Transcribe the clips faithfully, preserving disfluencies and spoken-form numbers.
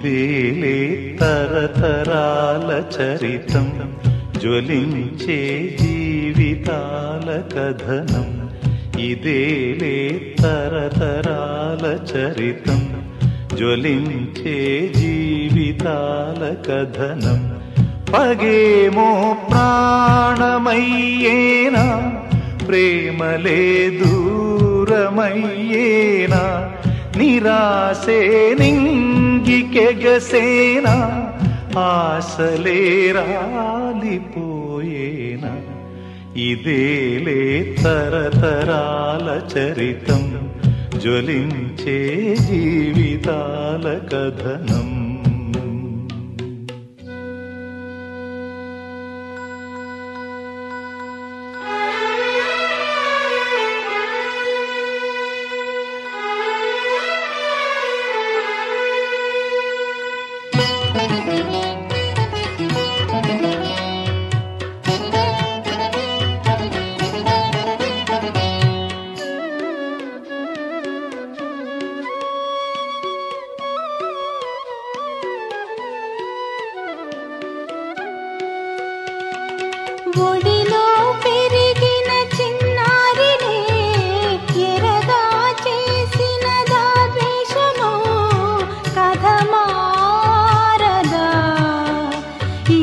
ఇదేలే తరతరాల చరితం, జ్వలించే జీవితాల కథనం. ఇదేలే తరతరాల చరితం, జ్వలించే జీవితాల కథనం. పగేమో ప్రాణమయ్యేనా, ప్రేమలే దూరమయ్యేనా, నిరాశే నింగికెగసేనా, ఆశలే రాలిపోయేనా. ఇదేలే తరతరాల చరితం, జ్వలించే జీవితాల కథనం. ఒడిలో పెరిగిన చిన్నారినే ఎరగా చేసిన ద్వేషమో కథ మారదా, ఈ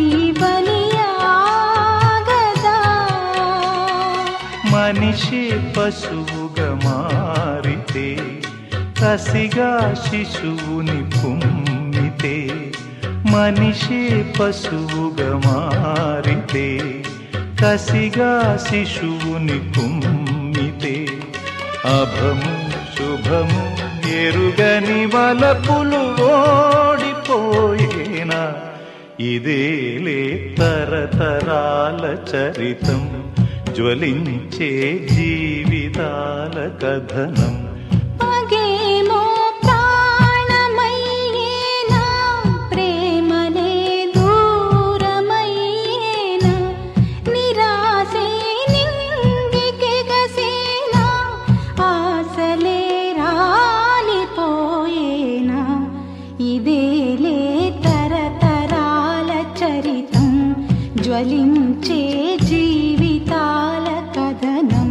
బలియాగదా. మనిషి పశువుగా మారితే, కసిగా శిశువుని కుమ్మితే. మనిషి పశువుగా మారితే, కసిగా శిశువుని కుమ్మితే. అభము శుభము ఎరుగని వలపులు ఓడిపోయేనా. ఇదేలే తరతరాల చరితం, జ్వలించే జీవితాల కథనం. పగేమో ప్రాణమయ్యేనా, ప్రేమలే దూరమయ్యేనా, నిరాశే నింగికెగసేనా, ఆశలే రాలిపోయేనా. ఇదేలే తరతరాల చరితం, జ్వలించే జీవితాల కథనం.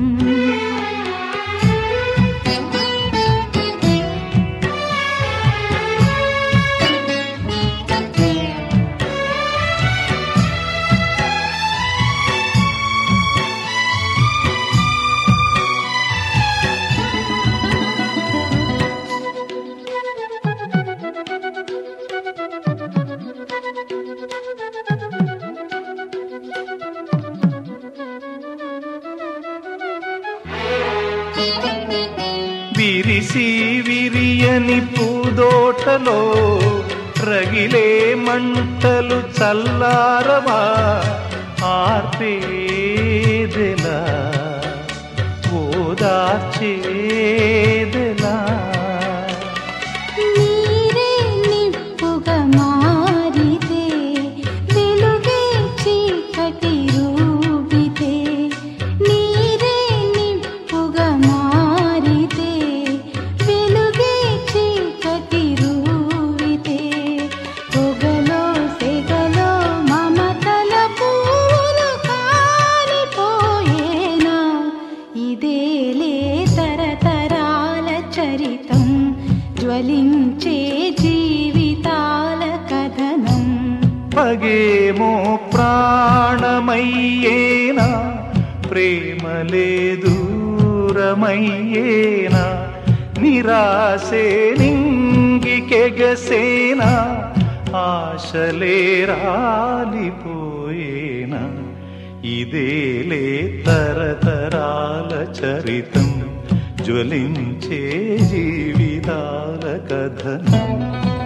విరిసి విరియని పూదోటలో రగిలే మంటలు చల్లారవా, ఆర్పేదెలా ఓదార్చేదెలా. నీరే నిప్పుగా మారితే, వెలుగే చీకటి రూపితే. నీరే నిప్పుగా మారితే, వెలుగే చీకటి రూపితే. పొగలో సెగలో మమతల పూలు కాలిపోయేనా. ఇదేలే తరతరాల చరితం, జ్వలించే జీవితాల కథనం. పగేమో ప్రాణమయ్యేనా, ప్రేమలే దూరమయ్యేనా, నిరాశే నింగికెగసేనా, ఆశలే రాలిపోయేనా. ఇదేలే తరతరాల చరితం, జ్వలించే జీవితాల కథనం.